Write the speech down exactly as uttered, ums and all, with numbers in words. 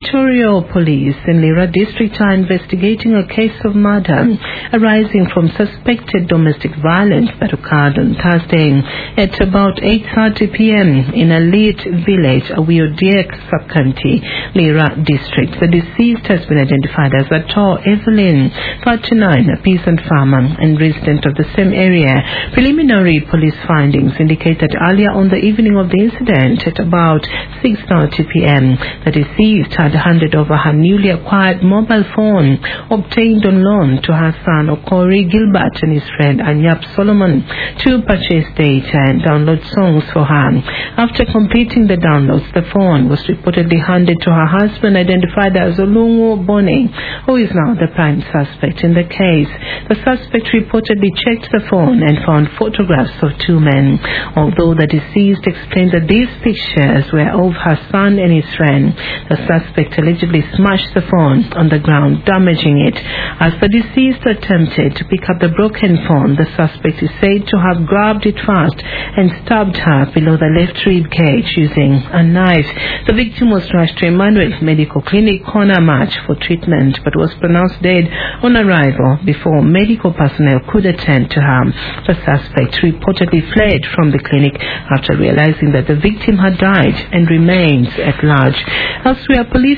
Territorial Police in Lira District are investigating a case of murder arising from suspected domestic violence that occurred on Thursday at about eight thirty p m in a Leet village, Awiodiek sub-county, Lira District. The deceased has been identified as Ato Evelyn, thirty-nine, a peasant farmer and resident of the same area. Preliminary police findings indicate that earlier on the evening of the incident at about six thirty p m the deceased had handed over her newly acquired mobile phone obtained on loan to her son Okori Gilbert and his friend Anyap Solomon to purchase data and download songs for her. After completing the downloads, the phone was reportedly handed to her husband, identified as Olungo Bone, who is now the prime suspect in the case. The suspect reportedly checked the phone and found photographs of two men, although the deceased explained that these pictures were of her son and his friend. The suspect allegedly smashed the phone on the ground, damaging it. As the deceased attempted to pick up the broken phone, the suspect is said to have grabbed it fast and stabbed her below the left rib cage using a knife. The victim was rushed to Emmanuel Medical Clinic, Corner March, for treatment, but was pronounced dead on arrival before medical personnel could attend to her. The suspect reportedly fled from the clinic after realizing that the victim had died and remains at large. Elsewhere, police